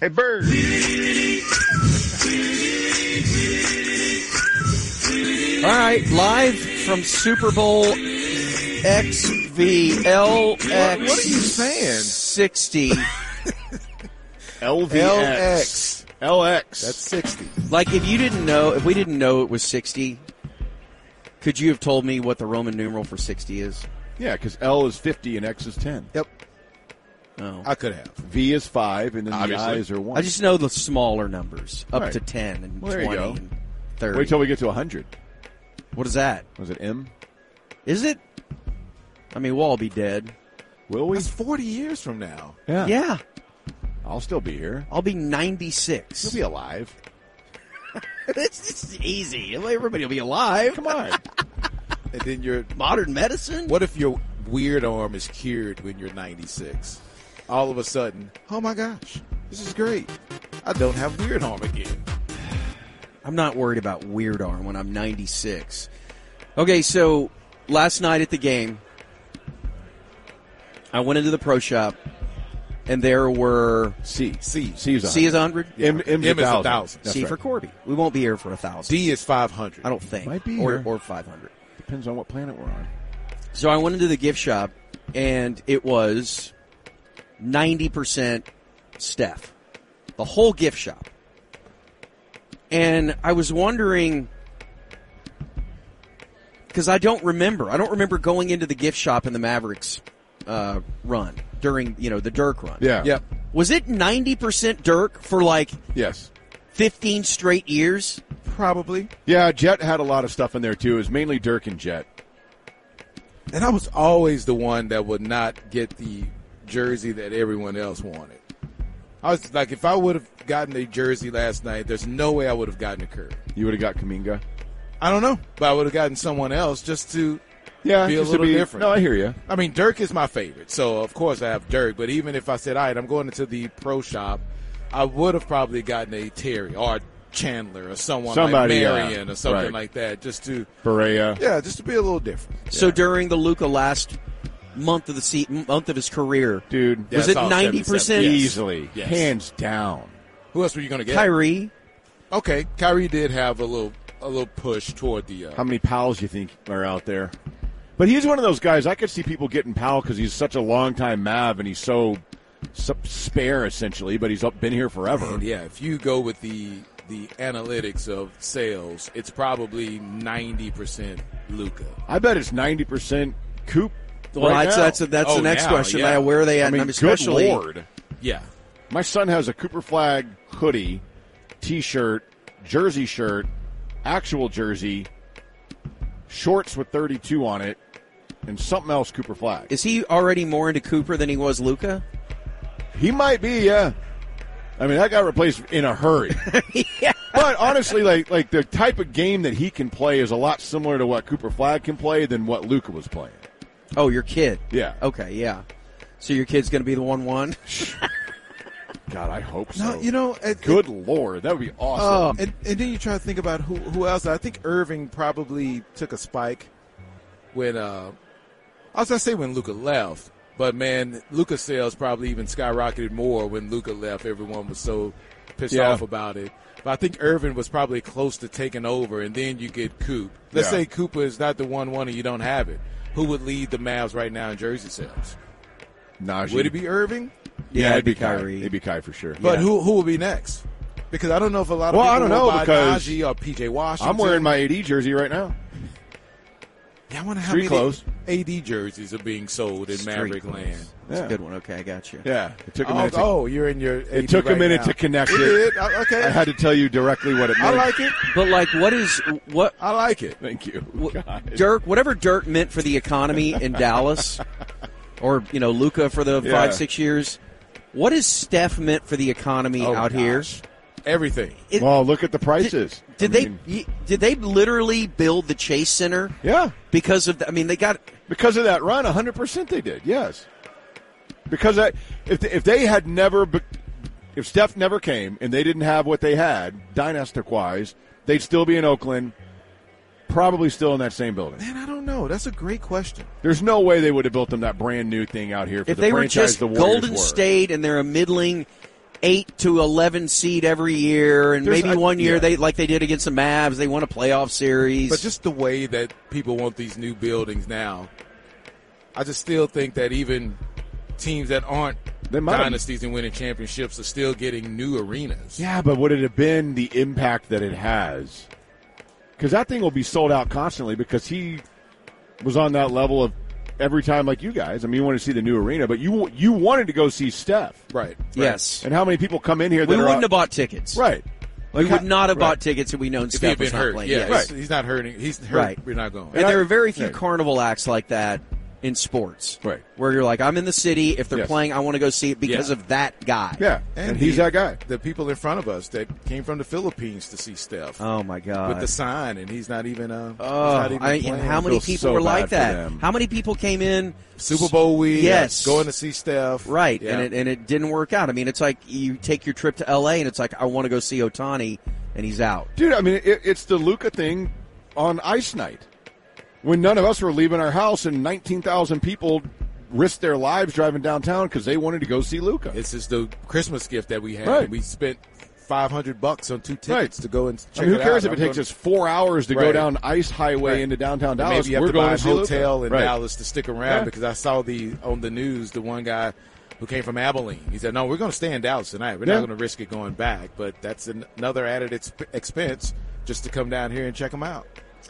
Hey, Bird. All right, live from Super Bowl XVLX. What are you saying? 60. LVX. LX. That's 60. Like, if we didn't know it was 60, could you have told me what the Roman numeral for 60 is? Yeah, because L is 50 and X is 10. Yep. Oh. I could have. V is 5, and then Obviously. the I's are 1. I just know the smaller numbers, up Right. to 10 and Well, there you 20 go. and 30. Wait till we get to 100. What is that? Was it M? Is it? I mean, we'll all be dead. Will we? That's 40 years from now. Yeah. Yeah. I'll still be here. I'll be 96. You'll be alive. It's easy. Everybody will be alive. Come on. And then your Modern medicine? what if your weird arm is cured when you're 96? All of a sudden, oh my gosh, this is great. I don't have weird arm again. I'm not worried about weird arm when I'm 96. Okay, so last night at the game, I went into the pro shop, and there were C. C. C is 100. C is 100, M's M is 1,000. 1,000. That's C right. for Corby. We won't be here for 1,000. D is 500. I don't think. Might be or, here. or 500. Depends on what planet we're on. So I went into the gift shop, and it was 90% Steph. The whole gift shop. And I was wondering, because I don't remember going into the gift shop in the Mavericks run during, the Dirk run. Yeah. Yep. Was it 90% Dirk for like Yes. 15 straight years? Probably. Yeah, Jet had a lot of stuff in there, too. It was mainly Dirk and Jet. And I was always the one that would not get the jersey that everyone else wanted. I was like, if I would have gotten a jersey last night, there's no way I would have gotten a Curry. You would have got Kuminga. I don't know, but I would have gotten someone else just to Yeah, be a just to little different. No, I hear you. I mean, Dirk is my favorite, so of course I have Dirk. But even if I said, all right, I'm going into the pro shop, I would have probably gotten a Terry or Chandler or somebody like Marion or something right. like that, just to Berea. just to be a little different. So during the Luka last month of his career, Dude, was it 90%? Yes. easily. Yes. Hands down. Who else were you going to get? Kyrie. Okay, Kyrie did have a little push toward the. How many pals you think are out there? But he's one of those guys, I could see people getting Powell because he's such a long-time Mav and he's so spare, essentially, but he's been here forever. And yeah, if you go with the analytics of sales, it's probably 90% Luka. I bet it's 90% Coop. Well, right that's now. the next now, question. yeah. Where are they at? I mean, And especially, good Lord. Yeah. My son has a Cooper Flag hoodie, T-shirt, jersey shirt, actual jersey, shorts with 32 on it, and something else Cooper Flag. is he already more into Cooper than he was Luka? He might be, yeah. I mean, that got replaced in a hurry. Yeah. But honestly, like the type of game that he can play is a lot similar to what Cooper Flag can play than what Luka was playing. Oh, your kid. Yeah. Okay, yeah. So your kid's going to be the 1-1? God, I hope so. No, Good Lord, that would be awesome. and then you try to think about who else. I think Irving probably took a spike when I was going to say when Luka left, but man, Luka's sales probably even skyrocketed more when Luka left. Everyone was so pissed off about it. But I think Irving was probably close to taking over, and then you get Coop. Let's say Cooper is not the 1-1 and you don't have it. Who would lead the Mavs right now in jersey sales? Najee. Would it be Irving? Yeah, it'd be Kyrie. It'd be Kai for sure. But who will be next? Because I don't know if a lot of Well, people I don't will know buy because Najee or P.J. Washington. I'm wearing my AD jersey right now. Yeah, I wonder how Street many clothes. AD jerseys are being sold in Street Maverick clothes. land. That's Yeah. a good one. Okay, I got you. Yeah, it took a minute. You're in your. It took a minute to connect it. did. Okay, I had to tell you directly what it I meant. like it. But, like, what I like it. Thank you. God. Dirk, whatever Dirk meant for the economy in Dallas, or, Luka for the Yeah. 5-6 years, what has Steph meant for the economy out here? Everything. It- Look at the prices. Did they literally build the Chase Center Yeah, because of they got because of that run, 100% they did. Yes, because if they had never, if Steph never came and they didn't have what they had, dynastic-wise, they'd still be in Oakland, probably still in that same building. Man, I don't know. That's a great question. There's no way they would have built them that brand new thing out here for if the they were franchise just the Warriors Golden were. State and they're a middling 8 to 11 seed every year, and maybe one year they did against the Mavs, they won a playoff series. But just the way that people want these new buildings now, I just still think that even teams that aren't dynasties and winning championships are still getting new arenas. Yeah, but would it have been the impact that it has? Because that thing will be sold out constantly because he was on that level of every time like you guys. I mean, you want to see the new arena, but you wanted to go see Steph. Right. Yes. And how many people come in here that we wouldn't have bought tickets. Right. We would not have bought tickets if we known Steph was not hurt. playing. Yeah, yes. He's not hurting. He's hurt. Right. We're not going. And there are very few carnival acts like that in sports. Right. Where you're like, I'm in the city. If they're playing, I want to go see it because of that guy. Yeah. And he's that guy. The people in front of us that came from the Philippines to see Steph. Oh, my God. With the sign, and he's not even playing. And how many people were like that? How many people came in? Super Bowl week. Yes. Going to see Steph. Right. Yeah. And it didn't work out. I mean, it's like you take your trip to L.A. and it's like, I want to go see Ohtani, and he's out. Dude, I mean, it's the Luka thing on ice night. When none of us were leaving our house and 19,000 people risked their lives driving downtown because they wanted to go see Luka. This is the Christmas gift that we had. Right. We spent $500 on 2 tickets to go and check who it out. cares if it takes us 4 hours to go down Ice Highway into downtown Dallas? Maybe you have We're to going buy a to see hotel Luka. in Dallas to stick around because I saw on the news the one guy who came from Abilene. He said, no, we're going to stay in Dallas tonight. We're not going to risk it going back. But that's another added expense just to come down here and check them out.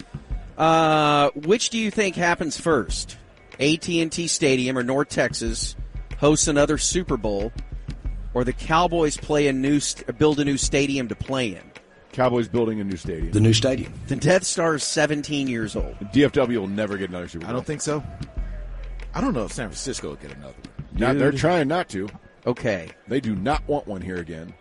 Which do you think happens first? AT&T Stadium or North Texas hosts another Super Bowl, or the Cowboys build a new stadium to play in? Cowboys building a new stadium. The new stadium. The Death Star is 17 years old. DFW will never get another Super Bowl. I don't think so. I don't know if San Francisco will get another one. They're trying not to. Okay. They do not want one here again.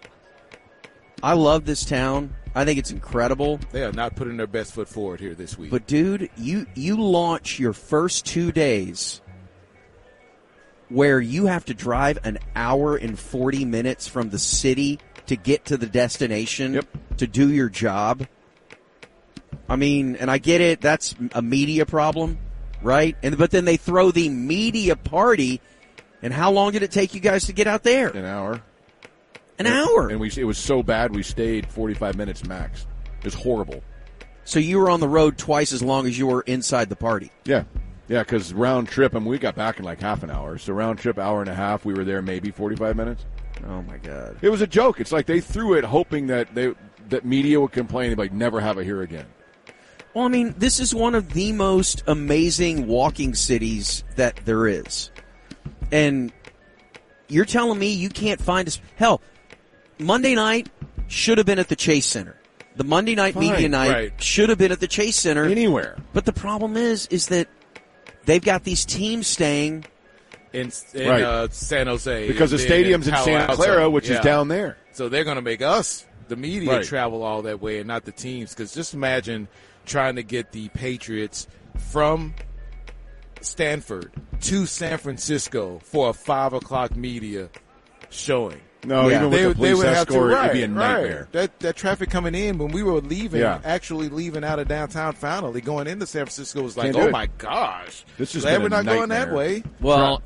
I love this town. I think it's incredible. They are not putting their best foot forward here this week. But, dude, you launch your first 2 days where you have to drive an hour and 40 minutes from the city to get to the destination to do your job. I mean, and I get it. That's a media problem, right? But then they throw the media party. And how long did it take you guys to get out there? An hour. An hour. And it was so bad we stayed 45 minutes max. It was horrible. So you were on the road twice as long as you were inside the party. Yeah. Yeah, because round trip, and we got back in like half an hour. So round trip, hour and a half, we were there maybe 45 minutes. Oh, my God. It was a joke. It's like they threw it hoping that media would complain. They'd like, never have it here again. Well, I mean, this is one of the most amazing walking cities that there is. And you're telling me you can't find us. Hell, Monday night should have been at the Chase Center. The Monday night media night should have been at the Chase Center. Anywhere. But the problem is that they've got these teams staying in San Jose. Because the stadium's in Santa Clara, which is down there. So they're going to make us, the media, travel all that way and not the teams. Because just imagine trying to get the Patriots from Stanford to San Francisco for a 5 o'clock media showing. No, even with the police escort, it'd be a nightmare. That traffic coming in when we were leaving, actually leaving out of downtown finally, going into San Francisco was like, oh my gosh. This is glad we're not going that way. Well,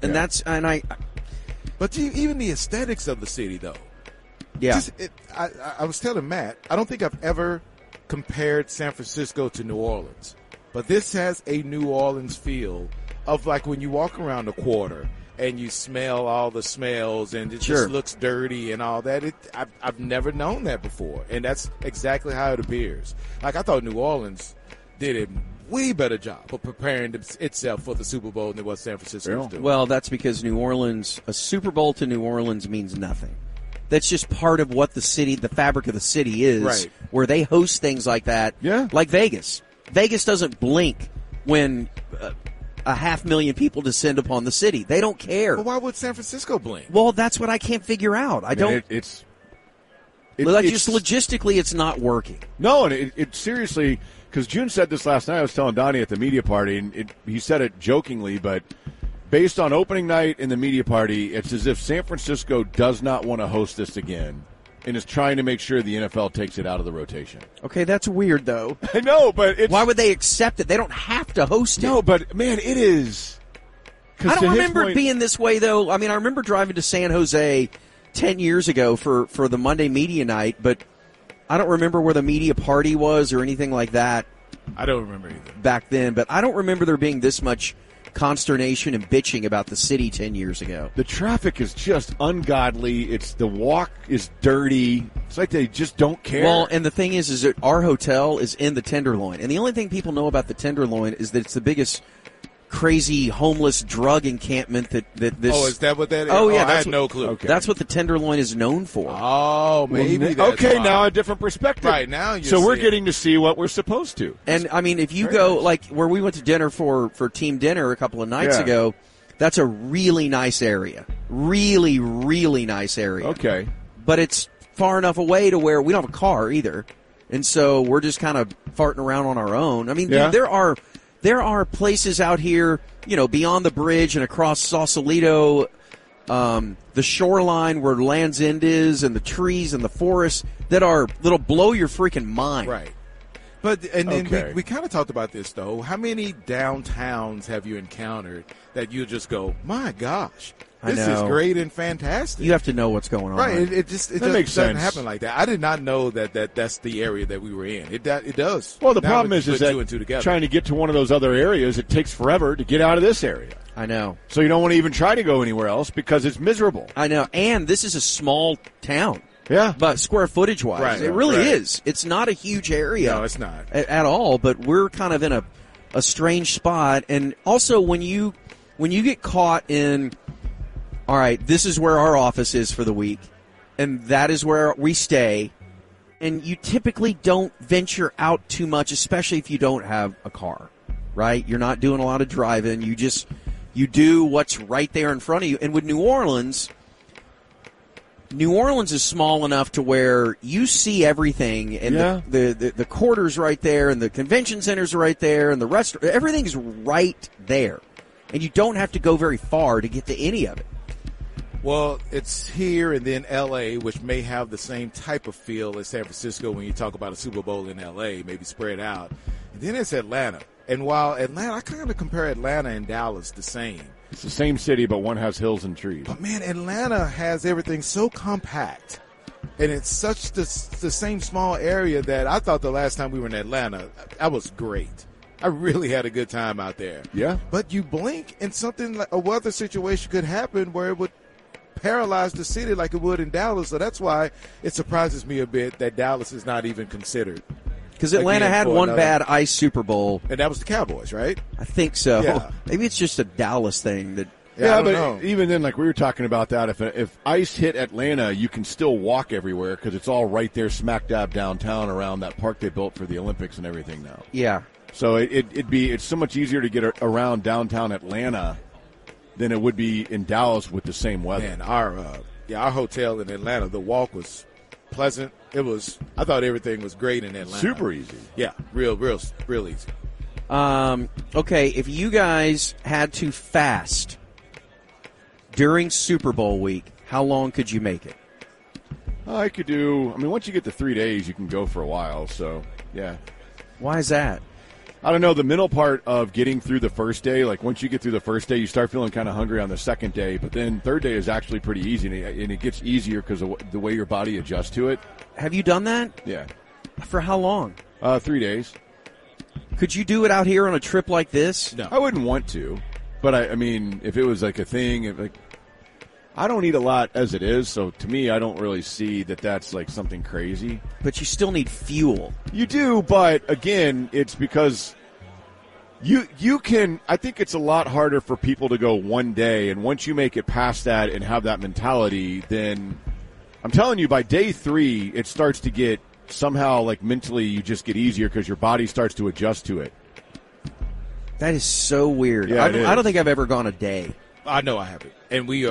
But even the aesthetics of the city, though. Yeah. I was telling Matt, I don't think I've ever compared San Francisco to New Orleans. But this has a New Orleans feel of like when you walk around the quarter and you smell all the smells and it just looks dirty and all that. I've never known that before. And that's exactly how it appears. Like, I thought New Orleans did a way better job of preparing itself for the Super Bowl than what San Francisco was doing. Well, that's because a Super Bowl to New Orleans means nothing. That's just part of what the fabric of the city is, where they host things like that, like Vegas. Vegas doesn't blink when 500,000 people descend upon the city. They don't care. Well, why would San Francisco blink? Well, that's what I can't figure out. Just logistically, it's not working. No, and it seriously, because June said this last night. I was telling Donnie at the media party, and he said it jokingly, but based on opening night and the media party, it's as if San Francisco does not want to host this again and is trying to make sure the NFL takes it out of the rotation. Okay, that's weird, though. I know, but why would they accept it? They don't have to host it. No, but, man, it is. I don't remember it being this way, though. I mean, I remember driving to San Jose 10 years ago for the Monday media night, but I don't remember where the media party was or anything like that. I don't remember either. Back then, but I don't remember there being this much consternation and bitching about the city 10 years ago. The traffic is just ungodly. The walk is dirty. It's like they just don't care. Well, and the thing is that our hotel is in the Tenderloin, and the only thing people know about the Tenderloin is that it's the biggest crazy homeless drug encampment that this. Oh, is that what that is? Oh, yeah, I had no clue. Okay. That's what the Tenderloin is known for. Oh, maybe. That's okay, why. now a different perspective. Right, now you So we're see it. getting to see what we're supposed to. And I mean, if you Very go nice. like where we went to dinner for team dinner a couple of nights Yeah. ago, that's a really nice area. Really, really nice area. Okay. But it's far enough away to where we don't have a car either. And so we're just kind of farting around on our own. I mean, Yeah. dude, there are places out here, beyond the bridge and across Sausalito, the shoreline where Land's End is, and the trees and the forests that'll blow your freaking mind. Right. And then Okay. we kind of talked about this, though. How many downtowns have you encountered that you just go, my gosh, I this is know. great and fantastic? You have to know what's going on. Right. It makes doesn't sense. happen like that. I did not know that's the area that we were in. It does. Well, the Now problem that is you put two and that two together. trying to get to one of those other areas, it takes forever to get out of this area. I know. So you don't want to even try to go anywhere else because it's miserable. I know. And this is a small town. Yeah. But square footage wise, Right, it really right. is. It's not a huge area. No, it's not. At all, but we're kind of in a strange spot. And also when you get caught in, all right, this is where our office is for the week, and that is where we stay, and you typically don't venture out too much, especially if you don't have a car, right? You're not doing a lot of driving. You do what's right there in front of you. And with New Orleans is small enough to where you see everything, and Yeah. the quarters right there, and the convention center's right there, and the restaurant, everything's right there. And you don't have to go very far to get to any of it. Well, it's here and then L.A., which may have the same type of feel as San Francisco when you talk about a Super Bowl in L.A., maybe spread out. And then it's Atlanta. And while Atlanta, I kind of compare Atlanta and Dallas the same. It's the same city, but one has hills and trees. But, man, Atlanta has everything so compact. And it's such the same small area that I thought the last time we were in Atlanta, that was great. I really had a good time out there. Yeah. But you blink and something like a weather situation could happen where it would paralyze the city like it would in Dallas. So that's why it surprises me a bit that Dallas is not even considered. Because Atlanta Again, had for one another- bad ice Super Bowl. And that was the Cowboys, right? I think so. Yeah. Maybe it's just a Dallas thing that. Yeah, I but don't know. even then, like we were talking about that, if ice hit Atlanta, you can still walk everywhere because it's all right there, smack dab downtown around that park they built for the Olympics and everything now. Yeah. So it's so much easier to get around downtown Atlanta than it would be in Dallas with the same weather. Man, our hotel in Atlanta, the walk was pleasant. I thought everything was great in Atlanta. Super easy. Yeah, real easy. Okay, if you guys had to fast during Super Bowl week, how long could you make it? I could do. I mean, once you get to 3 days, you can go for a while. So yeah. Why is that? I don't know, the middle part of getting through the first day, like once you get through the first day, you start feeling kind of hungry on the second day, but then third day is actually pretty easy, and it gets easier because of the way your body adjusts to it. Have you done that? Yeah. For how long? 3 days. Could you do it out here on a trip like this? No. I wouldn't want to, but I mean, if it was like a thing, I don't eat a lot as it is, so to me, I don't really see that that's like something crazy. But you still need fuel. You do, but again, it's because you can. I think it's a lot harder for people to go one day, and once you make it past that and have that mentality, then I'm telling you, by day 3, it starts to get somehow like mentally, you just get easier because your body starts to adjust to it. That is so weird. Yeah, I it is. don't think I've ever gone a day. I know I haven't. And we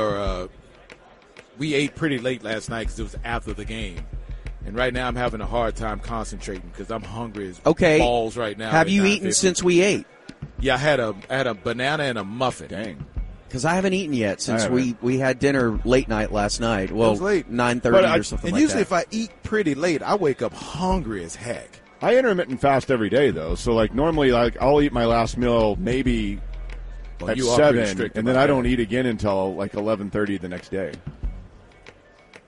ate pretty late last night because it was after the game. And right now I'm having a hard time concentrating because I'm hungry as balls right now. Have at you 9:50. eaten since we ate? Yeah, I had a banana and a muffin. Dang. Because I haven't eaten yet since I we had dinner late night last night. Well, was late. 9:30 or something And like usually that. if I eat pretty late, I wake up hungry as heck. I intermittent fast every day though, so like normally like I'll eat my last meal maybe Well, at you are pretty 7, strict and then about I don't that. eat again until like 11:30 the next day.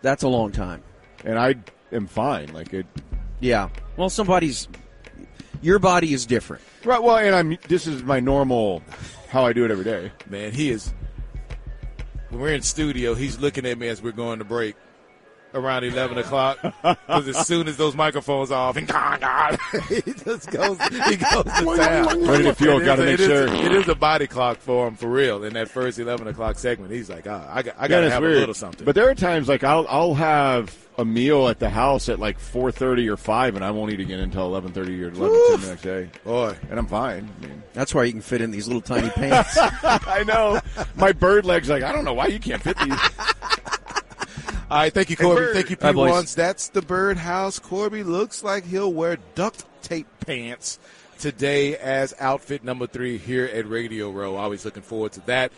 That's a long time. And I am fine. Like it. Yeah. Well, your body is different. Right. Well, and this is my normal, how I do it every day. Man, he is. When we're in studio, he's looking at me as we're going to break around 11 o'clock. Because as soon as those microphones are off, and he just goes to town. Ready to feel, got to make sure. It is a body clock for him, for real. In that first 11 o'clock segment, he's like, I got to have weird. a little something. But there are times like I'll have a meal at the house at like 4:30 or 5, and I won't eat again until 11:30 or 11:10 the next day. Boy, and I'm fine. I mean, that's why you can fit in these little tiny pants. I know. My bird leg's like, I don't know why you can't fit these. All right, thank you, Corby. Thank you, P1s. That's the Birdhouse. Corby looks like he'll wear duct tape pants today as outfit number 3 here at Radio Row. Always looking forward to that.